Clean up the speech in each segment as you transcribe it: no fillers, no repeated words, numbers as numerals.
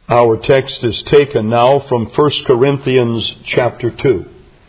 Our text is taken now from 1 Corinthians chapter 2.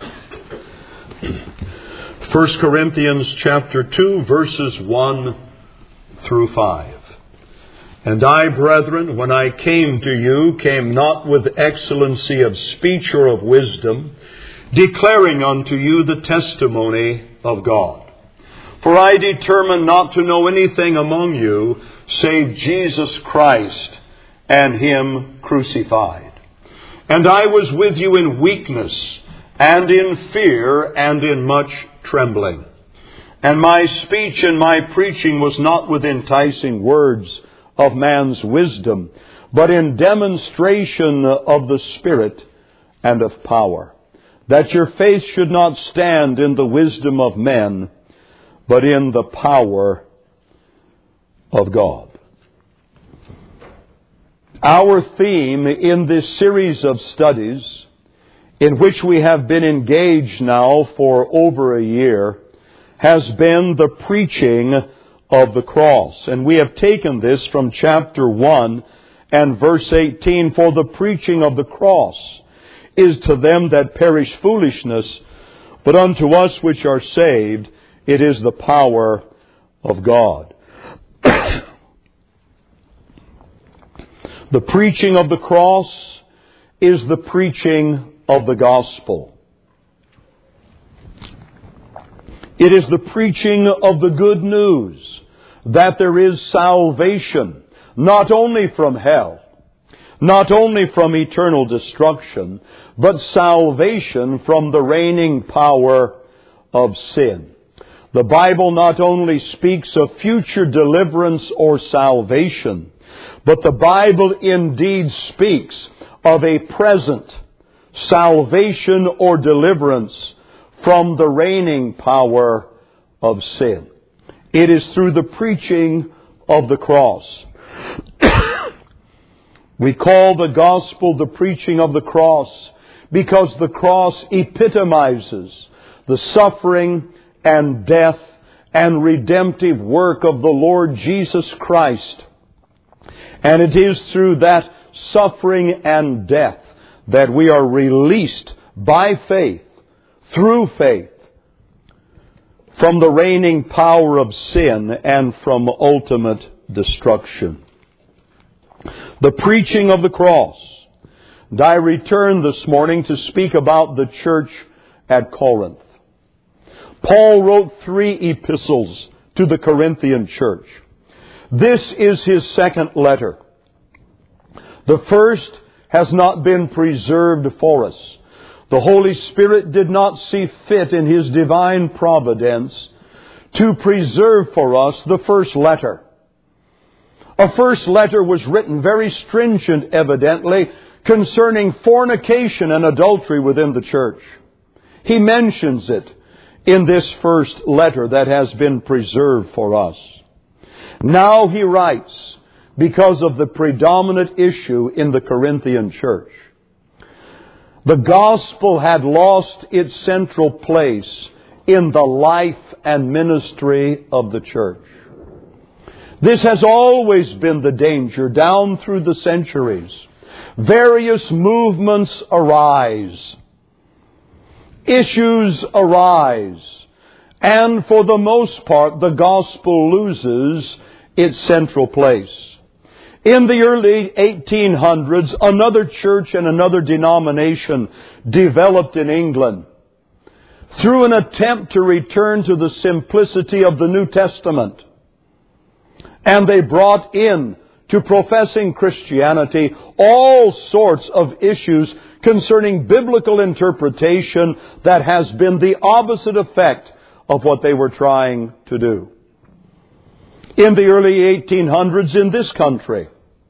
1 Corinthians chapter 2, verses 1 through 5. And I, brethren, when I came to you, came not with excellency of speech or of wisdom, declaring unto you the testimony of God. For I determined not to know anything among you, save Jesus Christ, and Him crucified. And I was with you in weakness, and in fear, and in much trembling. And my speech and my preaching was not with enticing words of man's wisdom, but in demonstration of the Spirit and of power, that your faith should not stand in the wisdom of men, but in the power of God. Our theme in this series of studies, in which we have been engaged now for over a year, has been the preaching of the cross. And we have taken this from chapter 1 and verse 18. For the preaching of the cross is to them that perish foolishness, but unto us which are saved it is the power of God. The preaching of the cross is the preaching of the gospel. It is the preaching of the good news that there is salvation, not only from hell, not only from eternal destruction, but salvation from the reigning power of sin. The Bible not only speaks of future deliverance or salvation, but the Bible indeed speaks of a present salvation or deliverance from the reigning power of sin. It is through the preaching of the cross. We call the gospel the preaching of the cross because the cross epitomizes the suffering and death and redemptive work of the Lord Jesus Christ. And it is through that suffering and death that we are released by faith, through faith, from the reigning power of sin and from ultimate destruction. The preaching of the cross. And I return this morning to speak about the church at Corinth. Paul wrote 3 epistles to the Corinthian church. This is his second letter. The first has not been preserved for us. The Holy Spirit did not see fit in His divine providence to preserve for us the first letter. A first letter was written very stringent, evidently, concerning fornication and adultery within the church. He mentions it in this first letter that has been preserved for us. Now he writes because of the predominant issue in the Corinthian church. The gospel had lost its central place in the life and ministry of the church. This has always been the danger down through the centuries. Various movements arise. Issues arise. And for the most part, the gospel loses its central place. In the early 1800s, another church and another denomination developed in England through an attempt to return to the simplicity of the New Testament. And they brought in to professing Christianity all sorts of issues concerning biblical interpretation that has been the opposite effect of what they were trying to do. In the early 1800s in this country,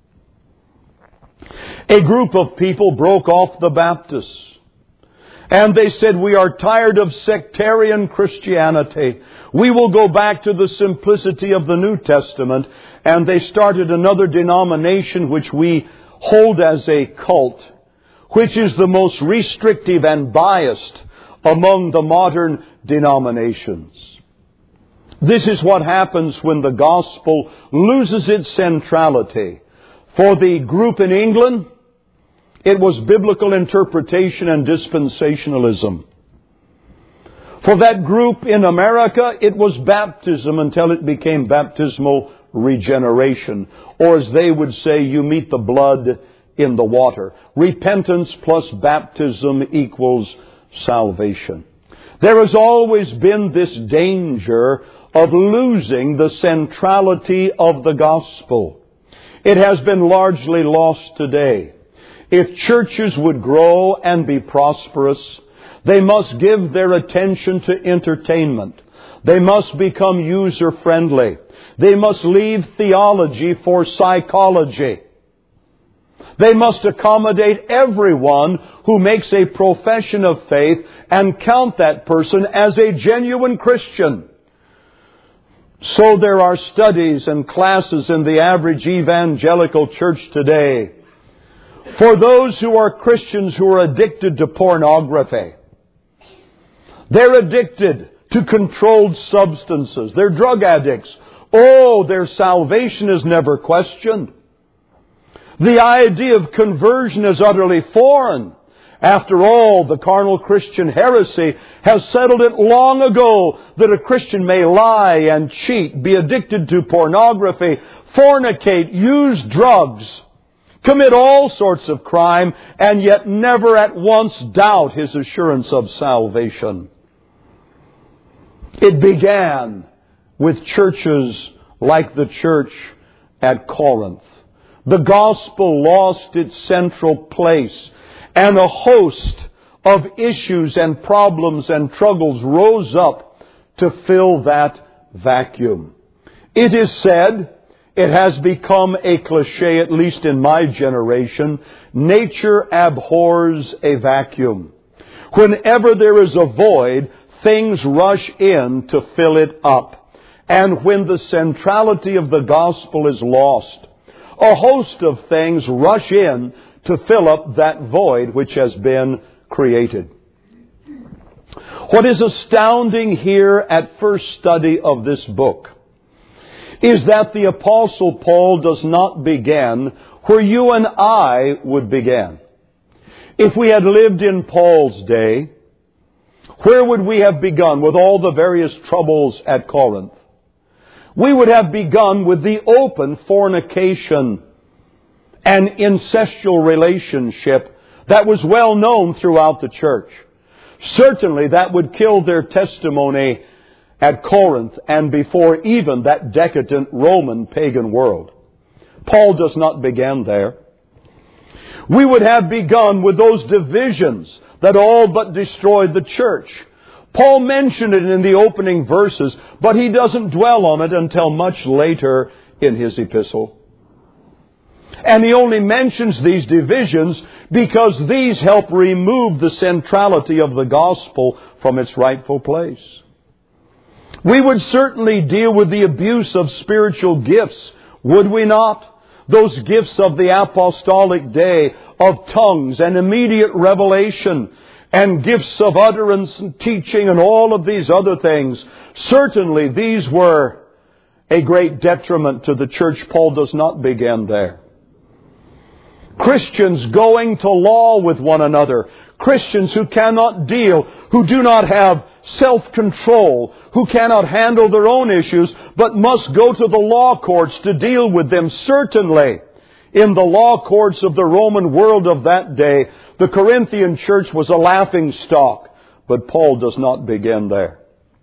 a group of people broke off the Baptists. And they said, we are tired of sectarian Christianity. We will go back to the simplicity of the New Testament. And they started another denomination which we hold as a cult, which is the most restrictive and biased among the modern denominations. This is what happens when the gospel loses its centrality. For the group in England, It was biblical interpretation and dispensationalism. For that group in America, it was baptism until it became baptismal regeneration. Or as they would say, you meet the blood in the water. Repentance plus baptism equals salvation. There has always been this danger of losing the centrality of the gospel. It has been largely lost today. If churches would grow and be prosperous, they must give their attention to entertainment. They must become user-friendly. They must leave theology for psychology. They must accommodate everyone who makes a profession of faith and count that person as a genuine Christian. So there are studies and classes in the average evangelical church today for those who are Christians who are addicted to pornography. They're addicted to controlled substances. They're drug addicts. Oh, their salvation is never questioned. The idea of conversion is utterly foreign. After all, the carnal Christian heresy has settled it long ago that a Christian may lie and cheat, be addicted to pornography, fornicate, use drugs, commit all sorts of crime, and yet never at once doubt his assurance of salvation. It began with churches like the church at Corinth. The gospel lost its central place, and a host of issues and problems and struggles rose up to fill that vacuum. It is said, it has become a cliche, at least in my generation, nature abhors a vacuum. Whenever there is a void, things rush in to fill it up. And when the centrality of the gospel is lost, a host of things rush in to fill up that void which has been created. What is astounding here at first study of this book is that the Apostle Paul does not begin where you and I would begin. If we had lived in Paul's day, where would we have begun with all the various troubles at Corinth? We would have begun with the open fornication and incestual relationship that was well known throughout the church. Certainly that would kill their testimony at Corinth and before even that decadent Roman pagan world. Paul does not begin there. We would have begun with those divisions that all but destroyed the church. Paul mentioned it in the opening verses, but he doesn't dwell on it until much later in his epistle. And he only mentions these divisions because these help remove the centrality of the gospel from its rightful place. We would certainly deal with the abuse of spiritual gifts, would we not? Those gifts of the apostolic day of tongues and immediate revelation and gifts of utterance and teaching and all of these other things. Certainly these were a great detriment to the church. Paul does not begin there. Christians going to law with one another. Christians who cannot deal, who do not have self-control, who cannot handle their own issues, but must go to the law courts to deal with them. Certainly, in the law courts of the Roman world of that day, the Corinthian church was a laughing stock. But Paul does not begin there.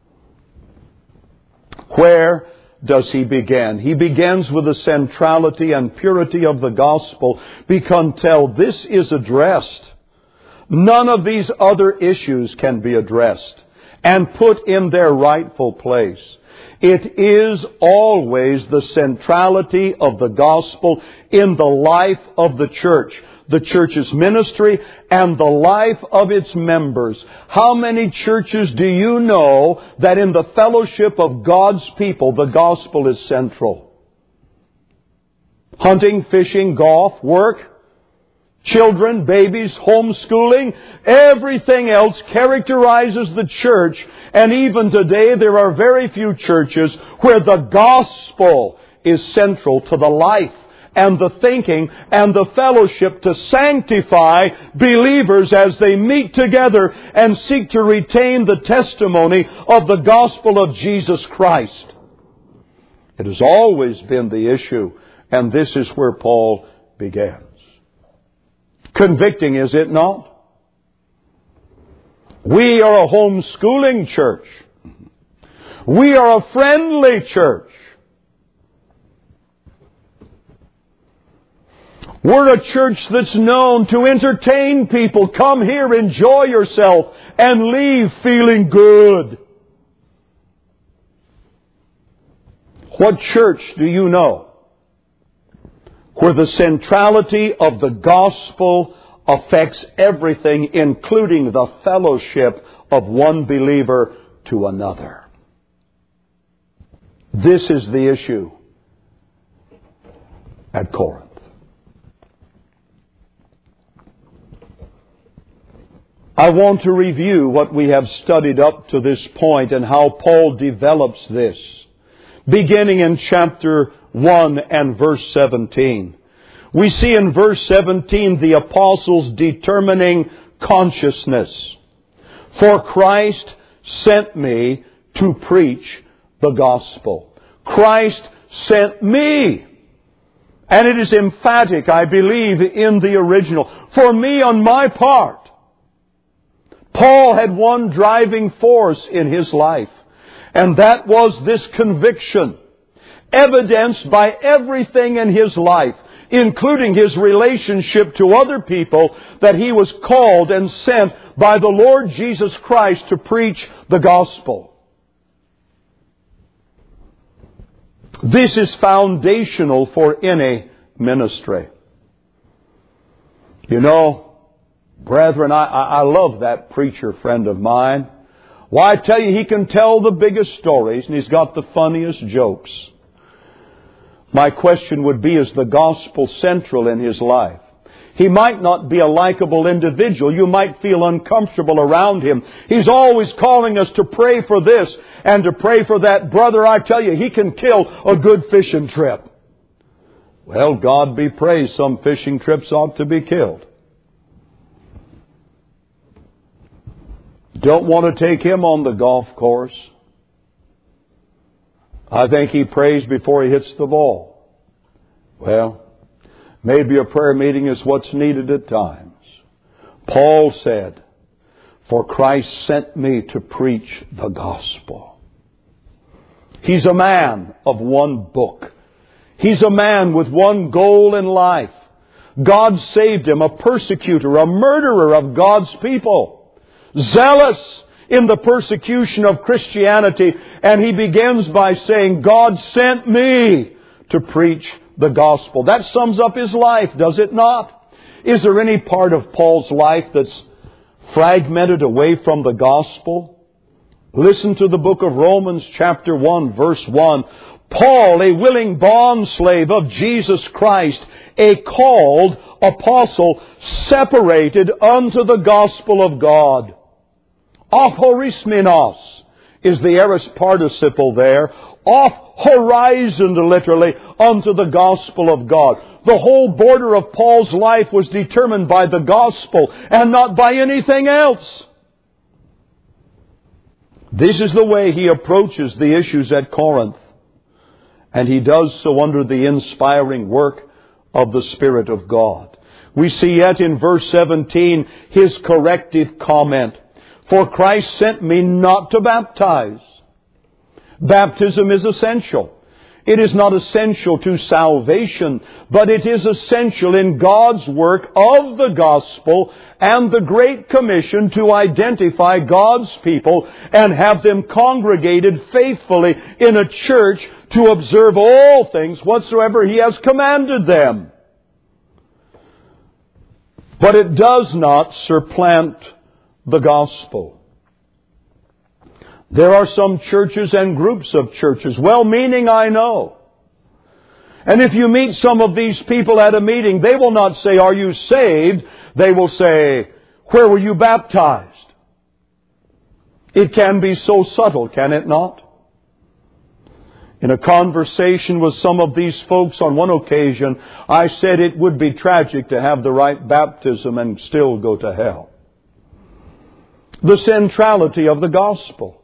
Where does he begin? He begins with the centrality and purity of the gospel, because until this is addressed, none of these other issues can be addressed and put in their rightful place. It is always the centrality of the gospel in the life of the church's ministry and the life of its members. How many churches do you know that in the fellowship of God's people the gospel is central? Hunting, fishing, golf, work, children, babies, homeschooling, everything else characterizes the church. And even today there are very few churches where the gospel is central to the life and the thinking and the fellowship to sanctify believers as they meet together and seek to retain the testimony of the gospel of Jesus Christ. It has always been the issue, and this is where Paul begins. Convicting, is it not? We are a homeschooling church. We are a friendly church. We're a church that's known to entertain people. Come here, enjoy yourself, and leave feeling good. What church do you know where the centrality of the gospel affects everything, including the fellowship of one believer to another? This is the issue at Corinth. I want to review what we have studied up to this point and how Paul develops this. Beginning in chapter 1 and verse 17. We see in verse 17 the apostles' determining consciousness. For Christ sent me to preach the gospel. Christ sent me. And it is emphatic, I believe, in the original. For me on my part. Paul had one driving force in his life, and that was this conviction, evidenced by everything in his life, including his relationship to other people, that he was called and sent by the Lord Jesus Christ to preach the gospel. This is foundational for any ministry. You know, brethren, I love that preacher friend of mine. Why, I tell you, he can tell the biggest stories and he's got the funniest jokes. My question would be, is the gospel central in his life? He might not be a likable individual. You might feel uncomfortable around him. He's always calling us to pray for this and to pray for that. Brother, I tell you, he can kill a good fishing trip. Well, God be praised, some fishing trips ought to be killed. Don't want to take him on the golf course. I think he prays before he hits the ball. Well, maybe a prayer meeting is what's needed at times. Paul said, for Christ sent me to preach the gospel. He's a man of one book. He's a man with one goal in life. God saved him, a persecutor, a murderer of God's people. Zealous in the persecution of Christianity. And he begins by saying, God sent me to preach the gospel. That sums up his life, does it not? Is there any part of Paul's life that's fragmented away from the gospel? Listen to the book of Romans chapter 1 verse 1. Paul, a willing bondslave of Jesus Christ, a called apostle, separated unto the gospel of God. Aphorismenos is the aorist participle there. Off horizon, literally, unto the gospel of God. The whole border of Paul's life was determined by the gospel and not by anything else. This is the way he approaches the issues at Corinth. And he does so under the inspiring work of the Spirit of God. We see yet in verse 17 his corrective comment. For Christ sent me not to baptize. Baptism is essential. It is not essential to salvation, but it is essential in God's work of the gospel and the Great Commission to identify God's people and have them congregated faithfully in a church to observe all things whatsoever He has commanded them. But it does not supplant the gospel. There are some churches and groups of churches, well-meaning, I know. And if you meet some of these people at a meeting, they will not say, "Are you saved?" They will say, "Where were you baptized?" It can be so subtle, can it not? In a conversation with some of these folks on one occasion, I said it would be tragic to have the right baptism and still go to hell. The centrality of the gospel.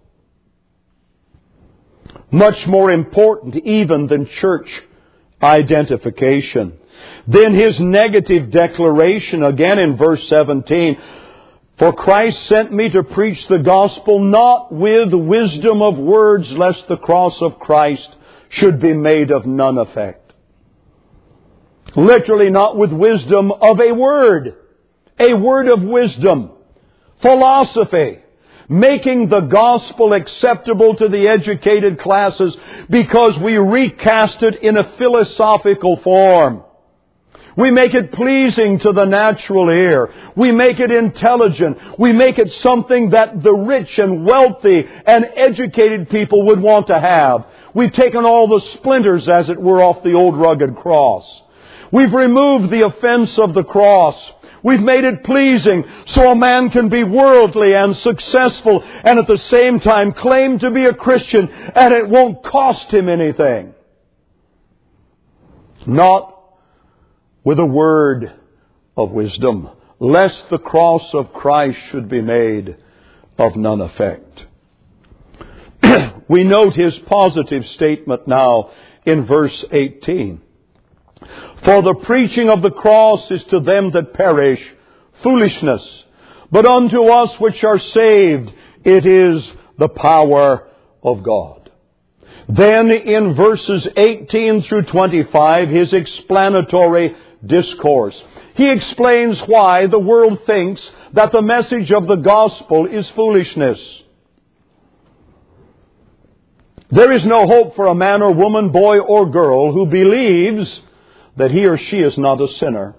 Much more important even than church identification. Then his negative declaration again in verse 17. For Christ sent me to preach the gospel not with wisdom of words, lest the cross of Christ should be made of none effect. Literally not with wisdom of a word of wisdom, philosophy, making the gospel acceptable to the educated classes because we recast it in a philosophical form. We make it pleasing to the natural ear. We make it intelligent. We make it something that the rich and wealthy and educated people would want to have. We've taken all the splinters, as it were, off the old rugged cross. We've removed the offense of the cross. We've made it pleasing so a man can be worldly and successful and at the same time claim to be a Christian, and it won't cost him anything. Not with a word of wisdom, lest the cross of Christ should be made of none effect. We note his positive statement now in verse 18. For the preaching of the cross is to them that perish foolishness, but unto us which are saved it is the power of God. Then in verses 18 through 25, his explanatory discourse. He explains why the world thinks that the message of the gospel is foolishness. There is no hope for a man or woman, boy or girl who believes that he or she is not a sinner,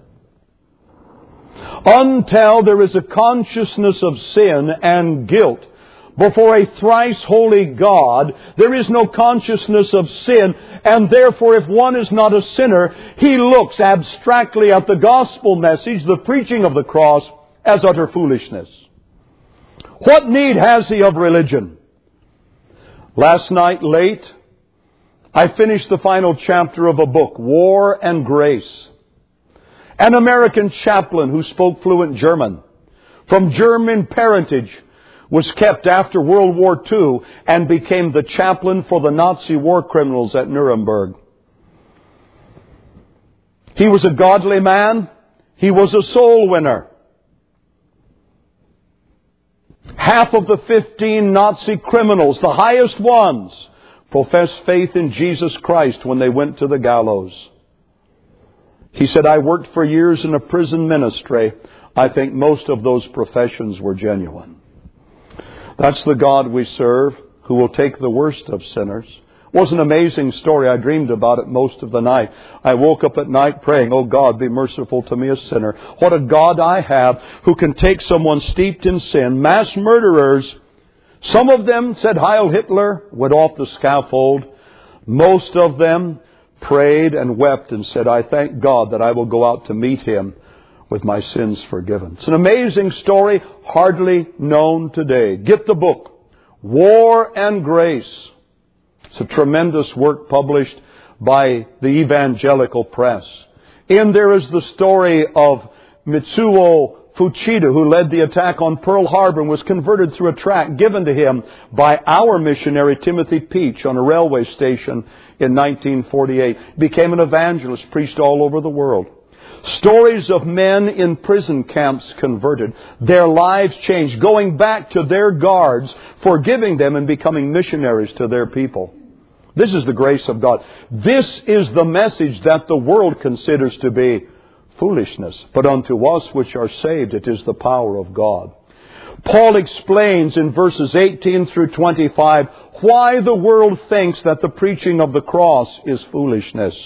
until there is a consciousness of sin and guilt. Before a thrice holy God, there is no consciousness of sin, and therefore if one is not a sinner, he looks abstractly at the gospel message, the preaching of the cross, as utter foolishness. What need has he of religion? Last night late, I finished the final chapter of a book, War and Grace. An American chaplain who spoke fluent German, from German parentage, was kept after World War II and became the chaplain for the Nazi war criminals at Nuremberg. He was a godly man. He was a soul winner. Half of the 15 Nazi criminals, the highest ones, professed faith in Jesus Christ when they went to the gallows. He said, I worked for years in a prison ministry. I think most of those professions were genuine. That's the God we serve, who will take the worst of sinners. It was an amazing story. I dreamed about it most of the night. I woke up at night praying, oh God, be merciful to me, a sinner. What a God I have who can take someone steeped in sin, mass murderers. Some of them said Heil Hitler, went off the scaffold. Most of them prayed and wept and said, I thank God that I will go out to meet Him with my sins forgiven. It's an amazing story, hardly known today. Get the book, War and Grace. It's a tremendous work published by the Evangelical Press. In there is the story of Mitsuo Fuchida, who led the attack on Pearl Harbor and was converted through a tract given to him by our missionary Timothy Peach on a railway station in 1948. Became an evangelist, preached all over the world. Stories of men in prison camps converted, their lives changed, going back to their guards, forgiving them and becoming missionaries to their people. This is the grace of God. This is the message that the world considers to be foolishness. But unto us which are saved, it is the power of God. Paul explains in verses 18 through 25 why the world thinks that the preaching of the cross is foolishness.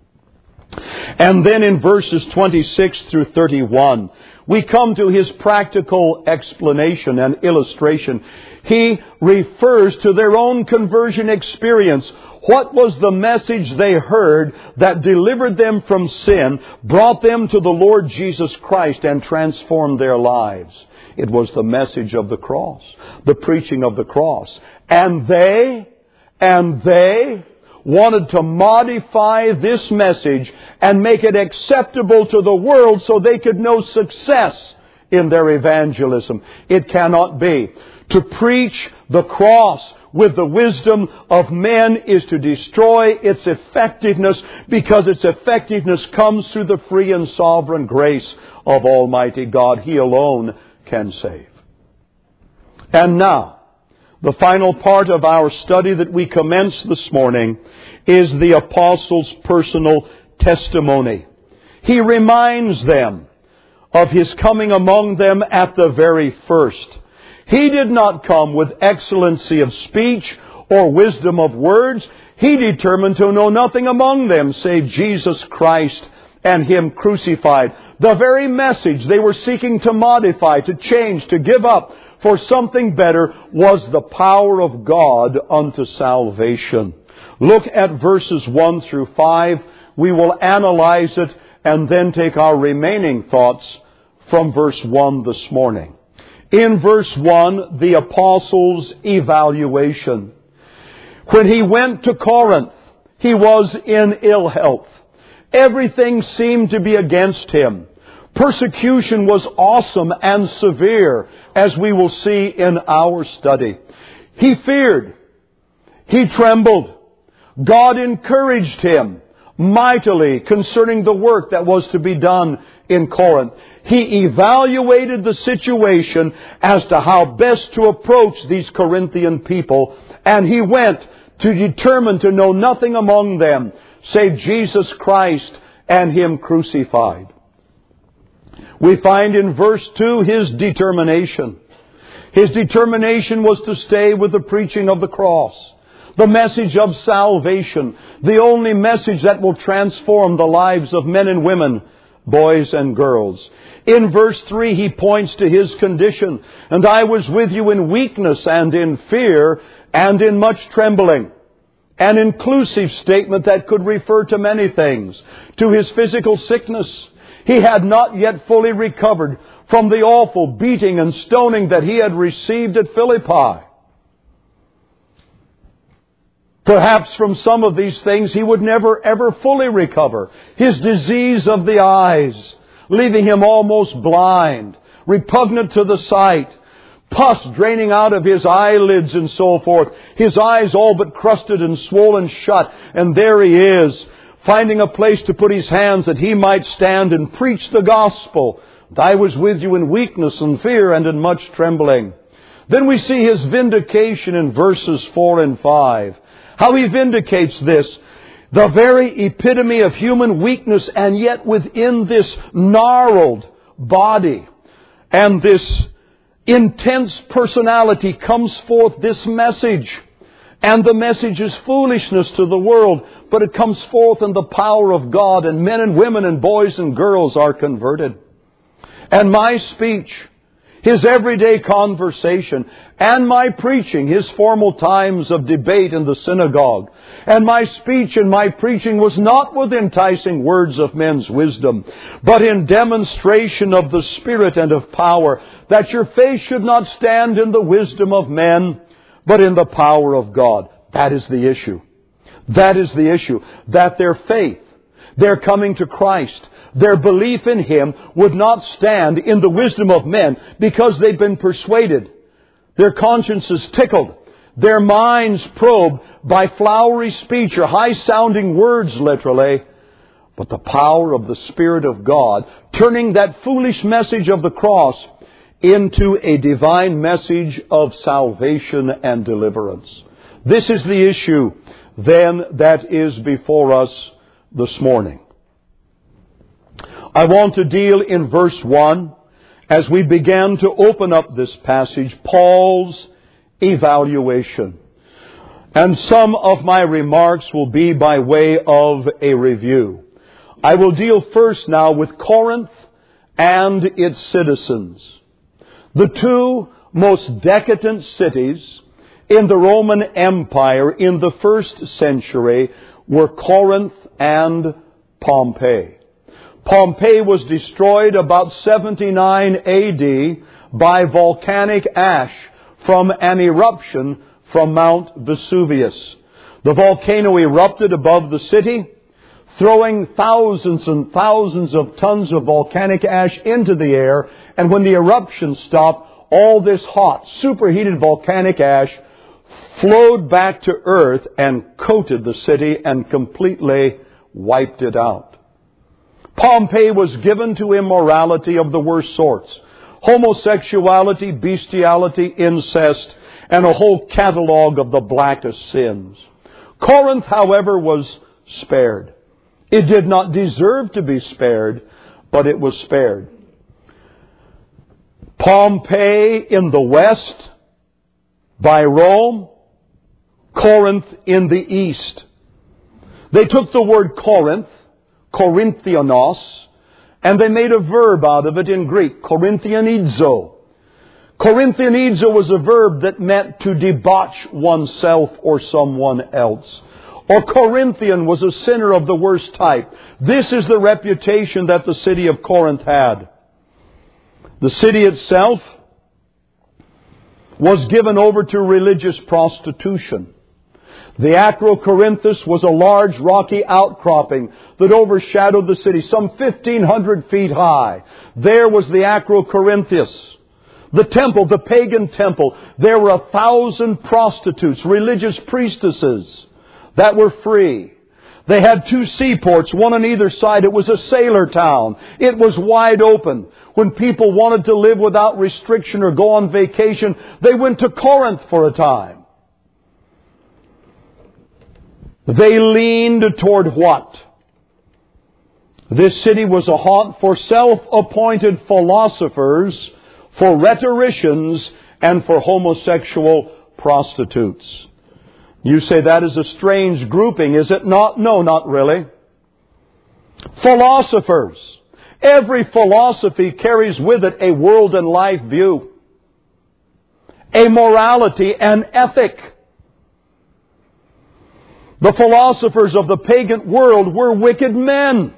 And then in verses 26 through 31, we come to his practical explanation and illustration. He refers to their own conversion experience. What was the message they heard that delivered them from sin, brought them to the Lord Jesus Christ, and transformed their lives? It was the message of the cross, the preaching of the cross. And they wanted to modify this message and make it acceptable to the world so they could know success in their evangelism. It cannot be. To preach the cross with the wisdom of men is to destroy its effectiveness, because its effectiveness comes through the free and sovereign grace of Almighty God. He alone can save. And now, the final part of our study that we commence this morning is the apostle's personal testimony. He reminds them of His coming among them at the very first. He did not come with excellency of speech or wisdom of words. He determined to know nothing among them save Jesus Christ and Him crucified. The very message they were seeking to modify, to change, to give up for something better was the power of God unto salvation. Look at verses 1 through 5. We will analyze it and then take our remaining thoughts from verse 1 this morning. In verse 1, the apostle's evaluation. When he went to Corinth, he was in ill health. Everything seemed to be against him. Persecution was awesome and severe, as we will see in our study. He feared. He trembled. God encouraged him mightily concerning the work that was to be done in Corinth. He evaluated the situation as to how best to approach these Corinthian people, and he went to determine to know nothing among them save Jesus Christ and Him crucified. We find in verse 2 his determination. His determination was to stay with the preaching of the cross, the message of salvation, the only message that will transform the lives of men and women, boys and girls. In verse 3 he points to his condition. And I was with you in weakness and in fear and in much trembling. An inclusive statement that could refer to many things. To his physical sickness. He had not yet fully recovered from the awful beating and stoning that he had received at Philippi. Perhaps from some of these things he would never ever fully recover. His disease of the eyes, leaving him almost blind, repugnant to the sight, pus draining out of his eyelids and so forth, his eyes all but crusted and swollen shut, and there he is, finding a place to put his hands that he might stand and preach the gospel. I was with you in weakness and fear and in much trembling. Then we see his vindication in verses 4 and 5. How he vindicates this, the very epitome of human weakness, and yet within this gnarled body and this intense personality comes forth this message. And the message is foolishness to the world, but it comes forth in the power of God, and men and women and boys and girls are converted. And my speech, his everyday conversation, and my preaching, his formal times of debate in the synagogue, and my speech and my preaching was not with enticing words of men's wisdom, but in demonstration of the Spirit and of power, that your faith should not stand in the wisdom of men, but in the power of God. That is the issue. That is the issue. That their faith, their coming to Christ, their belief in Him would not stand in the wisdom of men because they've been persuaded, their consciences tickled, their minds probed by flowery speech or high-sounding words, literally. But the power of the Spirit of God, turning that foolish message of the cross into a divine message of salvation and deliverance. This is the issue, then, that is before us this morning. I want to deal in verse 1, as we began to open up this passage, Paul's evaluation. And some of my remarks will be by way of a review. I will deal first now with Corinth and its citizens. The two most decadent cities in the Roman Empire in the first century were Corinth and Pompeii. Pompeii was destroyed about 79 AD by volcanic ash from an eruption from Mount Vesuvius. The volcano erupted above the city, throwing thousands and thousands of tons of volcanic ash into the air. And when the eruption stopped, all this hot, superheated volcanic ash flowed back to earth and coated the city and completely wiped it out. Pompeii was given to immorality of the worst sorts. Homosexuality, bestiality, incest, and a whole catalog of the blackest sins. Corinth, however, was spared. It did not deserve to be spared, but it was spared. Pompeii in the west by Rome, Corinth in the east. They took the word Corinth, Korinthianos, and they made a verb out of it in Greek, Korinthianizo. Korinthianizo was a verb that meant to debauch oneself or someone else. Or Corinthian was a sinner of the worst type. This is the reputation that the city of Corinth had. The city itself was given over to religious prostitution. The Acrocorinthus was a large rocky outcropping that overshadowed the city, some 1,500 feet high. There was the Acrocorinthus. The temple, the pagan temple, there were 1,000 prostitutes, religious priestesses that were free. They had 2 seaports, one on either side. It was a sailor town. It was wide open. When people wanted to live without restriction or go on vacation, they went to Corinth for a time. They leaned toward what? This city was a haunt for self-appointed philosophers, for rhetoricians, and for homosexual prostitutes. You say that is a strange grouping, is it not? No, not really. Philosophers. Every philosophy carries with it a world and life view, a morality, an ethic. The philosophers of the pagan world were wicked men.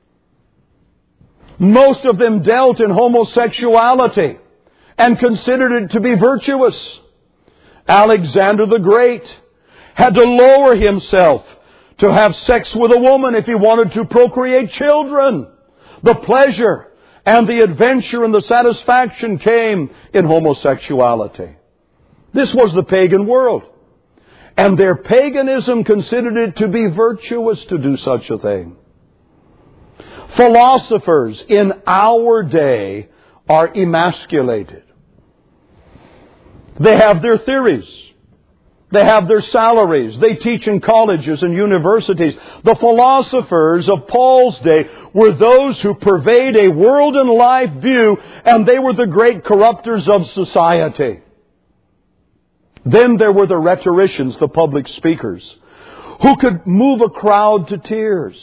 Most of them dealt in homosexuality and considered it to be virtuous. Alexander the Great had to lower himself to have sex with a woman if he wanted to procreate children. The pleasure and the adventure and the satisfaction came in homosexuality. This was the pagan world. And their paganism considered it to be virtuous to do such a thing. Philosophers in our day are emasculated. They have their theories. They have their salaries. They teach in colleges and universities. The philosophers of Paul's day were those who pervade a world and life view, and they were the great corrupters of society. Then there were the rhetoricians, the public speakers, who could move a crowd to tears.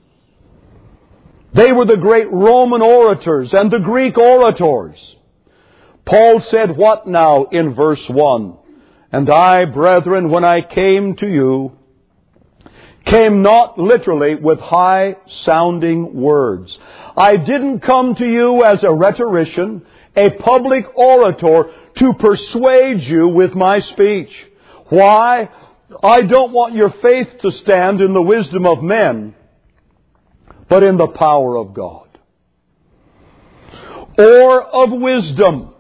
They were the great Roman orators and the Greek orators. Paul said what now in verse 1? And I, brethren, when I came to you, came not literally with high-sounding words. I didn't come to you as a rhetorician, a public orator, to persuade you with my speech. Why? I don't want your faith to stand in the wisdom of men, but in the power of God. Or of wisdom.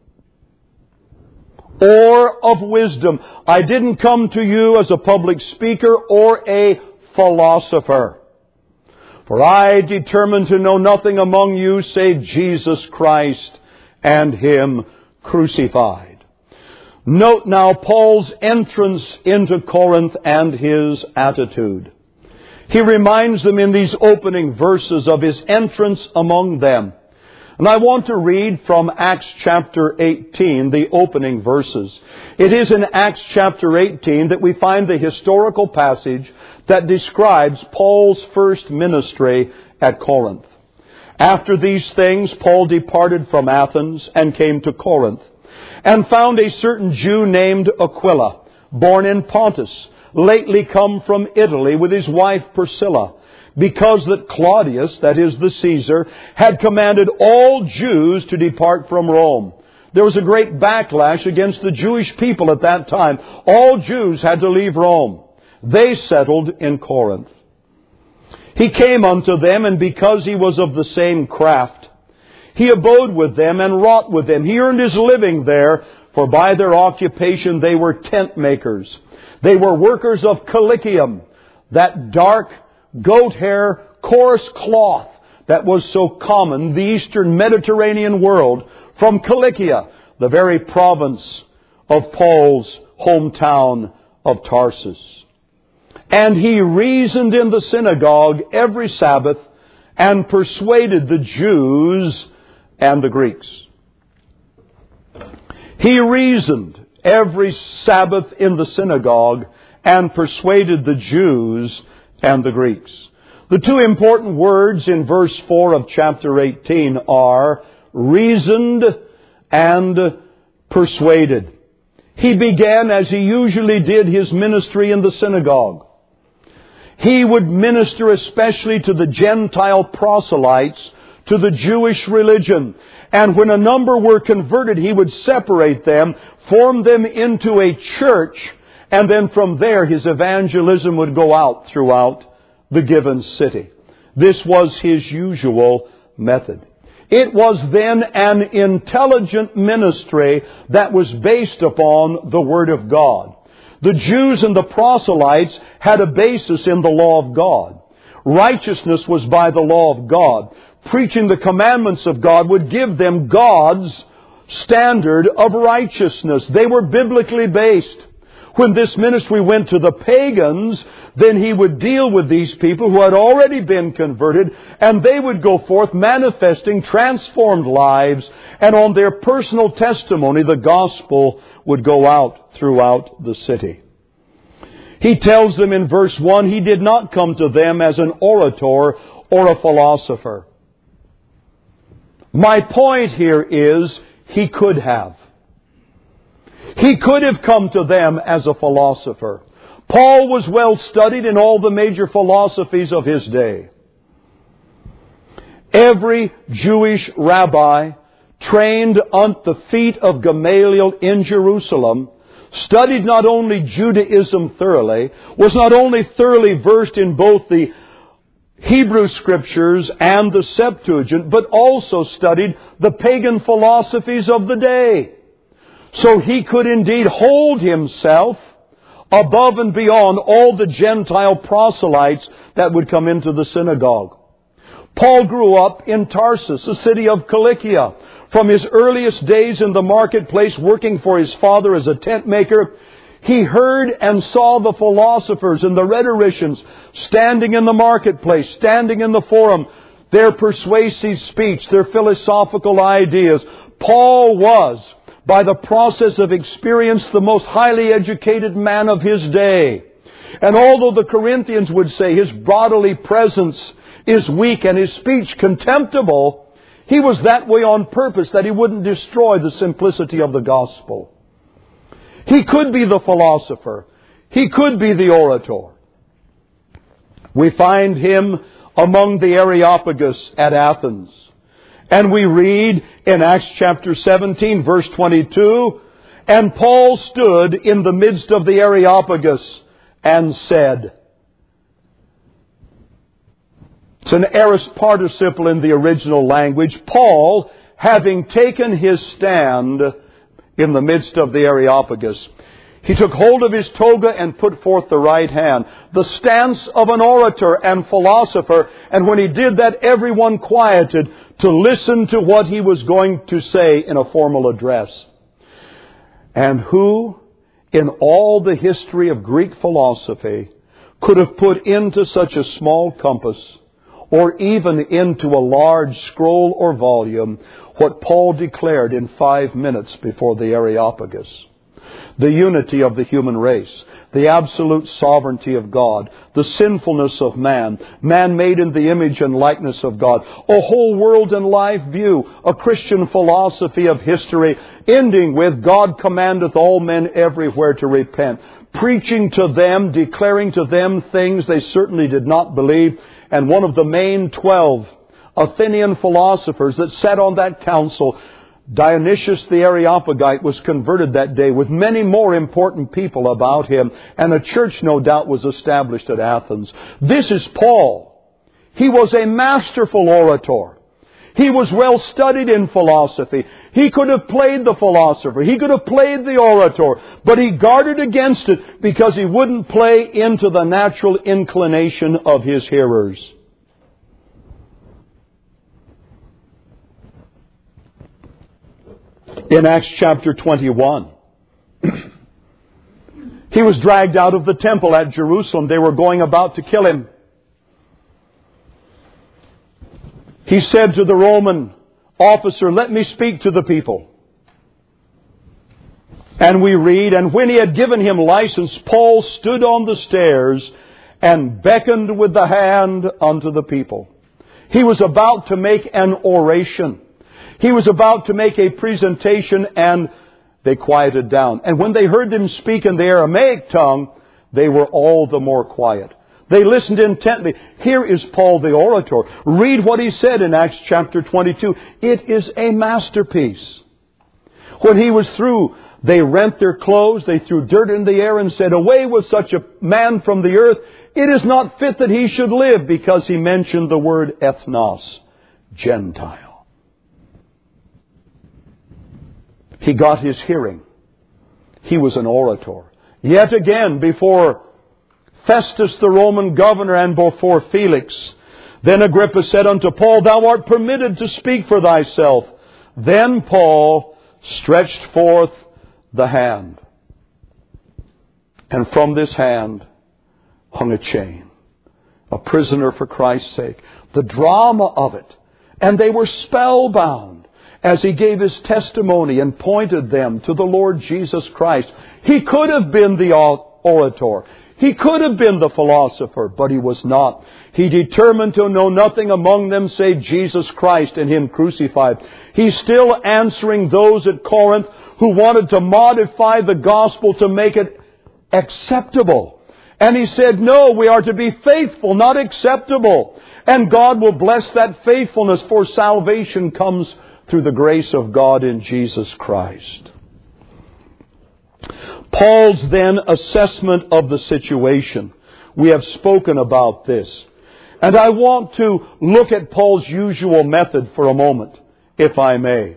Or of wisdom. I didn't come to you as a public speaker or a philosopher. For I determined to know nothing among you save Jesus Christ and Him crucified. Note now Paul's entrance into Corinth and his attitude. He reminds them in these opening verses of his entrance among them. And I want to read from Acts chapter 18, the opening verses. It is in Acts chapter 18 that we find the historical passage that describes Paul's first ministry at Corinth. After these things, Paul departed from Athens and came to Corinth, and found a certain Jew named Aquila, born in Pontus, lately come from Italy with his wife Priscilla, because that Claudius, that is the Caesar, had commanded all Jews to depart from Rome. There was a great backlash against the Jewish people at that time. All Jews had to leave Rome. they settled in Corinth. He came unto them, and because he was of the same craft, he abode with them and wrought with them. He earned his living there, for by their occupation they were tent makers. They were workers of Cilicium, that dark goat hair, coarse cloth that was so common in the eastern Mediterranean world, from Cilicia, the very province of Paul's hometown of Tarsus. And he reasoned in the synagogue every Sabbath and persuaded the Jews and the Greeks. He reasoned every Sabbath in the synagogue and persuaded the Jews and the Greeks. The two important words in verse 4 of chapter 18 are reasoned and persuaded. He began, as he usually did, his ministry in the synagogue. He would minister especially to the Gentile proselytes, to the Jewish religion. And when a number were converted, he would separate them, form them into a church, and then from there his evangelism would go out throughout the given city. This was his usual method. It was then an intelligent ministry that was based upon the Word of God. The Jews and the proselytes had a basis in the law of God. Righteousness was by the law of God. Preaching the commandments of God would give them God's standard of righteousness. They were biblically based. When this ministry went to the pagans, then he would deal with these people who had already been converted, and they would go forth manifesting transformed lives, and on their personal testimony the gospel would go out throughout the city. He tells them in verse 1, he did not come to them as an orator or a philosopher. My point here is, he could have. He could have come to them as a philosopher. Paul was well studied in all the major philosophies of his day. Every Jewish rabbi trained at the feet of Gamaliel in Jerusalem studied not only Judaism thoroughly, was not only thoroughly versed in both the Hebrew Scriptures and the Septuagint, but also studied the pagan philosophies of the day. So he could indeed hold himself above and beyond all the Gentile proselytes that would come into the synagogue. Paul grew up in Tarsus, a city of Cilicia. From his earliest days in the marketplace, working for his father as a tent maker, he heard and saw the philosophers and the rhetoricians standing in the marketplace, standing in the forum, their persuasive speech, their philosophical ideas. Paul was, by the process of experience, the most highly educated man of his day. And although the Corinthians would say his bodily presence is weak and his speech contemptible, he was that way on purpose that he wouldn't destroy the simplicity of the gospel. He could be the philosopher. He could be the orator. We find him among the Areopagus at Athens. And we read in Acts chapter 17, verse 22, and Paul stood in the midst of the Areopagus and said. It's an aorist participle in the original language. Paul, having taken his stand in the midst of the Areopagus, he took hold of his toga and put forth the right hand. The stance of an orator and philosopher. And when he did that, everyone quieted to listen to what he was going to say in a formal address. And who, in all the history of Greek philosophy, could have put into such a small compass, or even into a large scroll or volume, what Paul declared in 5 minutes before the Areopagus? The unity of the human race, the absolute sovereignty of God, the sinfulness of man, man made in the image and likeness of God, a whole world and life view, a Christian philosophy of history, ending with God commandeth all men everywhere to repent, preaching to them, declaring to them things they certainly did not believe. And one of the main 12 Athenian philosophers that sat on that council Dionysius the Areopagite was converted that day with many more important people about him, and a church no doubt was established at Athens. This is Paul. He was a masterful orator. He was well studied in philosophy. He could have played the philosopher. He could have played the orator. But he guarded against it because he wouldn't play into the natural inclination of his hearers. In Acts chapter 21, he was dragged out of the temple at Jerusalem. They were going about to kill him. He said to the Roman officer, "Let me speak to the people." And we read, "And when he had given him license, Paul stood on the stairs and beckoned with the hand unto the people." He was about to make an oration. He was about to make a presentation, and they quieted down. And when they heard him speak in the Aramaic tongue, they were all the more quiet. They listened intently. Here is Paul the orator. Read what he said in Acts chapter 22. It is a masterpiece. When he was through, they rent their clothes, they threw dirt in the air and said, "Away with such a man from the earth. It is not fit that he should live," because he mentioned the word ethnos, Gentile. He got his hearing. He was an orator. Yet again, before Festus the Roman governor and before Felix, then Agrippa said unto Paul, "Thou art permitted to speak for thyself." Then Paul stretched forth the hand, and from this hand hung a chain. A prisoner for Christ's sake. The drama of it. And they were spellbound as he gave his testimony and pointed them to the Lord Jesus Christ. He could have been the orator. He could have been the philosopher, but he was not. He determined to know nothing among them save Jesus Christ and Him crucified. He's still answering those at Corinth who wanted to modify the gospel to make it acceptable. And he said, no, we are to be faithful, not acceptable. And God will bless that faithfulness, for salvation comes through the grace of God in Jesus Christ. Paul's then assessment of the situation. We have spoken about this. And I want to look at Paul's usual method for a moment, if I may.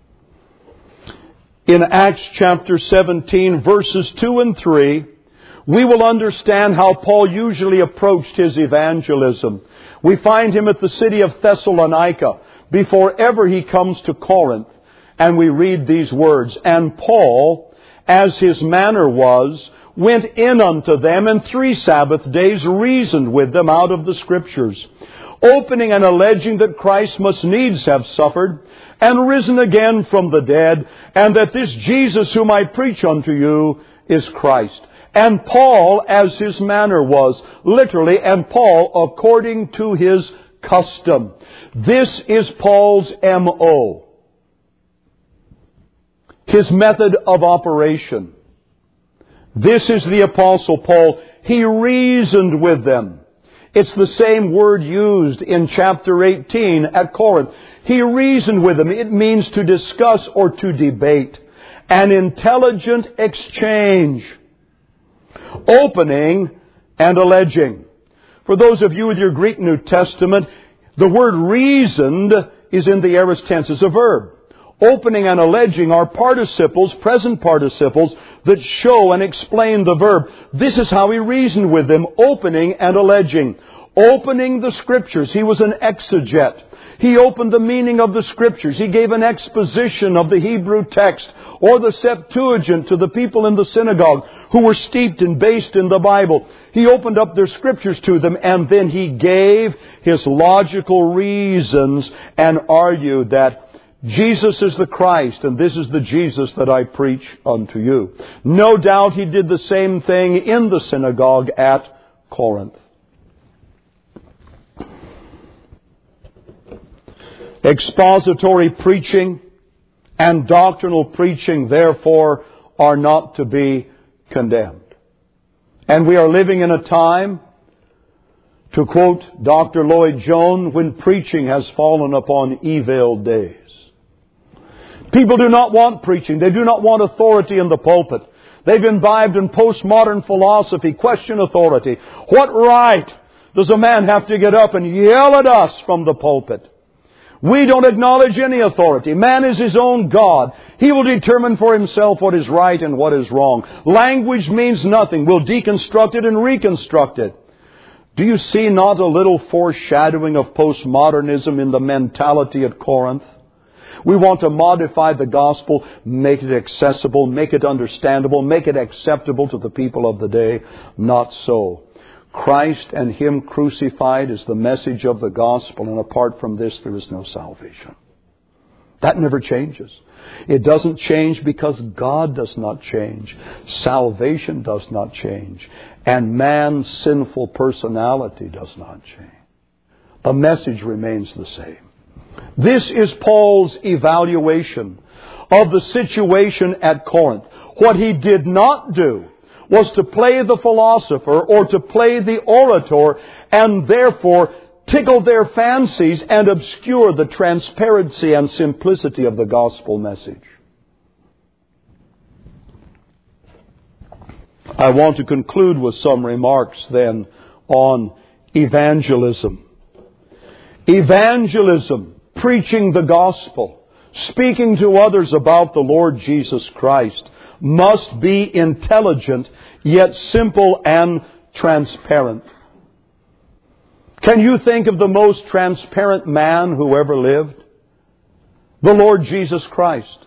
In Acts chapter 17, verses 2 and 3, we will understand how Paul usually approached his evangelism. We find him at the city of Thessalonica before ever he comes to Corinth. And we read these words, "And Paul, as his manner was, went in unto them, and 3 Sabbath days reasoned with them out of the Scriptures, opening and alleging that Christ must needs have suffered, and risen again from the dead, and that this Jesus whom I preach unto you is Christ. And Paul, as his manner was," literally, and Paul according to his custom. This is Paul's M.O. His method of operation. This is the Apostle Paul. He reasoned with them. It's the same word used in chapter 18 at Corinth. He reasoned with them. It means to discuss or to debate. An intelligent exchange. Opening and alleging. For those of you with your Greek New Testament, the word reasoned is in the aorist tense as a verb. Opening and alleging are participles, present participles, that show and explain the verb. This is how he reasoned with them, opening and alleging. Opening the Scriptures. He was an exeget. He opened the meaning of the Scriptures. He gave an exposition of the Hebrew text or the Septuagint to the people in the synagogue who were steeped and based in the Bible. He opened up their Scriptures to them, and then he gave his logical reasons and argued that Jesus is the Christ, and this is the Jesus that I preach unto you. No doubt he did the same thing in the synagogue at Corinth. Expository preaching and doctrinal preaching, therefore, are not to be condemned. And we are living in a time, to quote Dr. Lloyd Jones, when preaching has fallen upon evil days. People do not want preaching. They do not want authority in the pulpit. They've imbibed in postmodern philosophy, question authority. What right does a man have to get up and yell at us from the pulpit? We don't acknowledge any authority. Man is his own God. He will determine for himself what is right and what is wrong. Language means nothing. We'll deconstruct it and reconstruct it. Do you see not a little foreshadowing of postmodernism in the mentality at Corinth? We want to modify the gospel, make it accessible, make it understandable, make it acceptable to the people of the day. Not so. Christ and Him crucified is the message of the gospel, and apart from this there is no salvation. That never changes. It doesn't change because God does not change. Salvation does not change. And man's sinful personality does not change. The message remains the same. This is Paul's evaluation of the situation at Corinth. What he did not do was to play the philosopher or to play the orator and therefore tickle their fancies and obscure the transparency and simplicity of the gospel message. I want to conclude with some remarks then on evangelism. Evangelism, preaching the gospel, speaking to others about the Lord Jesus Christ, must be intelligent, yet simple and transparent. Can you think of the most transparent man who ever lived? The Lord Jesus Christ.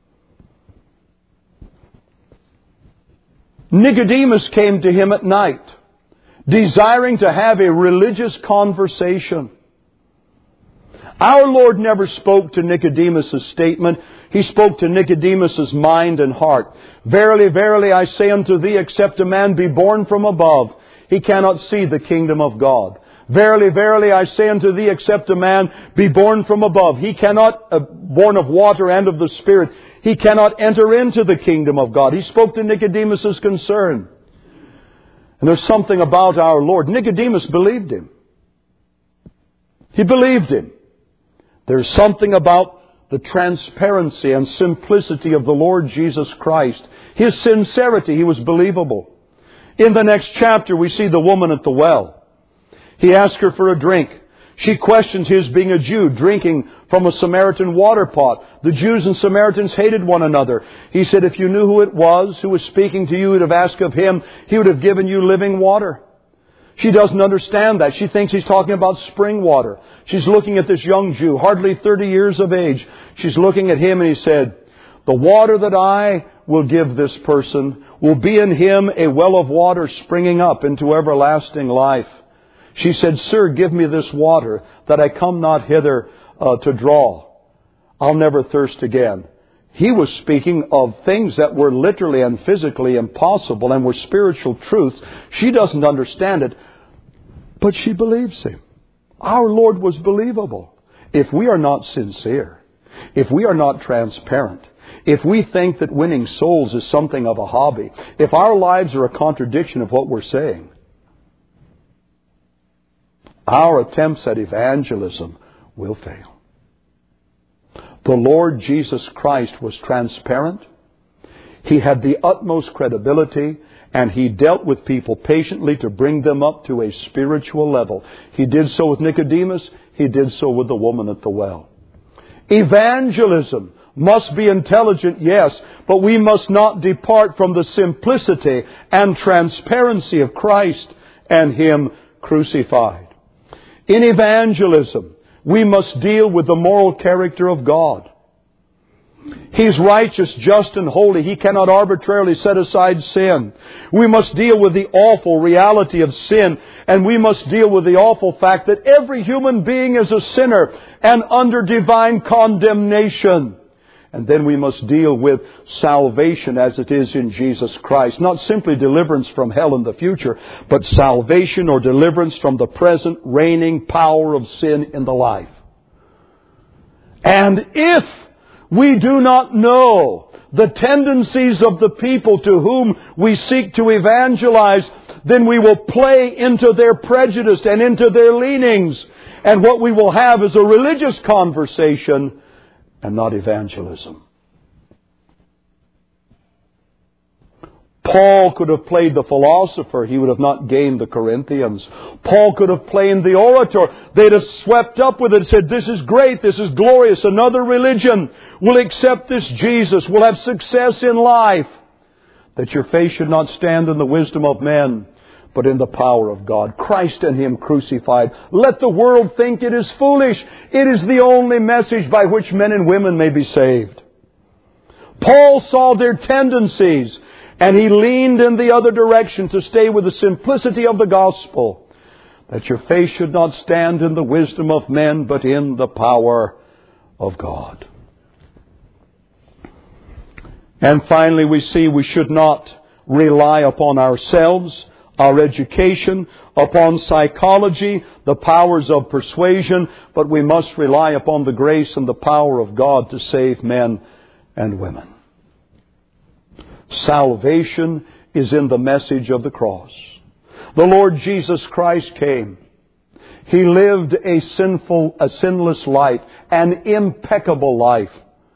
Nicodemus came to Him at night, desiring to have a religious conversation. Our Lord never spoke to Nicodemus' statement. He spoke to Nicodemus' mind and heart. Verily, verily, I say unto thee, except a man be born from above, he cannot see the kingdom of God. Verily, verily, I say unto thee, except a man be born from above, he cannot, born of water and of the Spirit, he cannot enter into the kingdom of God. He spoke to Nicodemus' concern. And there's something about our Lord. Nicodemus believed Him. He believed Him. There's something about the transparency and simplicity of the Lord Jesus Christ. His sincerity, He was believable. In the next chapter, we see the woman at the well. He asks her for a drink. She questions his being a Jew, drinking from a Samaritan water pot. The Jews and Samaritans hated one another. He said, if you knew who it was who was speaking to you, you would have asked of him. He would have given you living water. She doesn't understand that. She thinks he's talking about spring water. She's looking at this young Jew, hardly 30 years of age. She's looking at him and he said, the water that I will give this person will be in him a well of water springing up into everlasting life. She said, Sir, give me this water that I come not hither to draw. I'll never thirst again. He was speaking of things that were literally and physically impossible and were spiritual truths. She doesn't understand it, but she believes Him. Our Lord was believable. If we are not sincere, if we are not transparent, if we think that winning souls is something of a hobby, if our lives are a contradiction of what we're saying, our attempts at evangelism will fail. The Lord Jesus Christ was transparent. He had the utmost credibility, and He dealt with people patiently to bring them up to a spiritual level. He did so with Nicodemus. He did so with the woman at the well. Evangelism must be intelligent, yes, but we must not depart from the simplicity and transparency of Christ and Him crucified. In evangelism, we must deal with the moral character of God. He's righteous, just, and holy. He cannot arbitrarily set aside sin. We must deal with the awful reality of sin, and we must deal with the awful fact that every human being is a sinner and under divine condemnation. And then we must deal with salvation as it is in Jesus Christ. Not simply deliverance from hell in the future, but salvation or deliverance from the present reigning power of sin in the life. And if we do not know the tendencies of the people to whom we seek to evangelize, then we will play into their prejudice and into their leanings. And what we will have is a religious conversation and not evangelism. Paul could have played the philosopher. He would have not gained the Corinthians. Paul could have played the orator. They'd have swept up with it and said, this is great, this is glorious, another religion. We'll accept this Jesus. We'll have success in life. That your faith should not stand in the wisdom of men, but in the power of God. Christ and Him crucified. Let the world think it is foolish. It is the only message by which men and women may be saved. Paul saw their tendencies, and he leaned in the other direction to stay with the simplicity of the gospel. That your faith should not stand in the wisdom of men, but in the power of God. And finally, we see we should not rely upon ourselves, our education, upon psychology, the powers of persuasion, but we must rely upon the grace and the power of God to save men and women. Salvation is in the message of the cross. The Lord Jesus Christ came. He lived a sinless life, an impeccable life.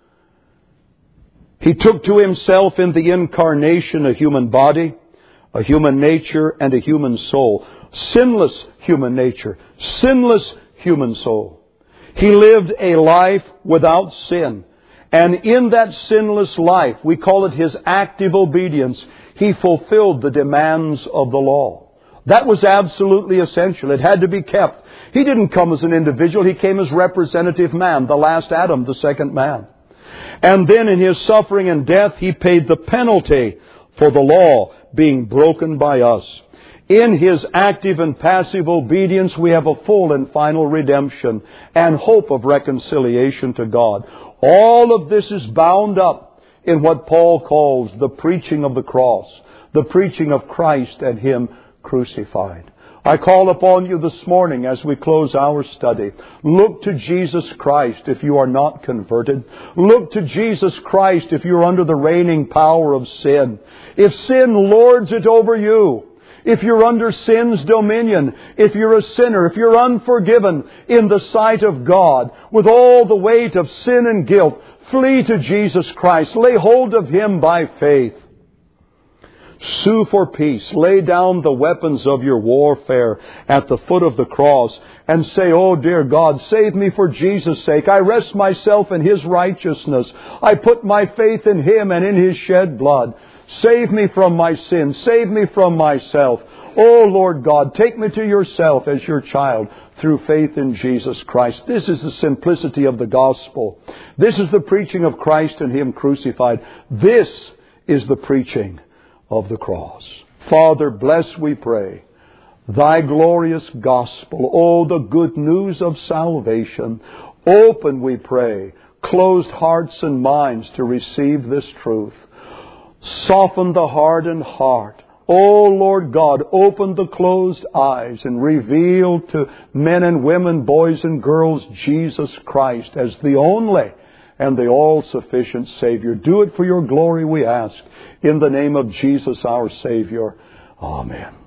He took to Himself in the incarnation a human body, a human nature, and a human soul. Sinless human nature, sinless human soul. He lived a life without sin. And in that sinless life, we call it His active obedience, He fulfilled the demands of the law. That was absolutely essential. It had to be kept. He didn't come as an individual. He came as representative man, the last Adam, the second man. And then in His suffering and death, He paid the penalty for the law being broken by us. In His active and passive obedience, we have a full and final redemption and hope of reconciliation to God. All of this is bound up in what Paul calls the preaching of the cross, the preaching of Christ and Him crucified. I call upon you this morning as we close our study. Look to Jesus Christ if you are not converted. Look to Jesus Christ if you're under the reigning power of sin. If sin lords it over you, if you're under sin's dominion, if you're a sinner, if you're unforgiven in the sight of God, with all the weight of sin and guilt, flee to Jesus Christ. Lay hold of Him by faith. Sue for peace. Lay down the weapons of your warfare at the foot of the cross and say, oh dear God, save me for Jesus' sake. I rest myself in His righteousness. I put my faith in Him and in His shed blood. Save me from my sin. Save me from myself. Oh Lord God, take me to Yourself as Your child through faith in Jesus Christ. This is the simplicity of the gospel. This is the preaching of Christ and Him crucified. This is the preaching of the cross. Father, bless, we pray, Thy glorious gospel. Oh, the good news of salvation. Open, we pray, closed hearts and minds to receive this truth. Soften the hardened heart. Oh, Lord God, open the closed eyes and reveal to men and women, boys and girls, Jesus Christ as the only and the all-sufficient Savior. Do it for Your glory, we ask. In the name of Jesus, our Savior. Amen.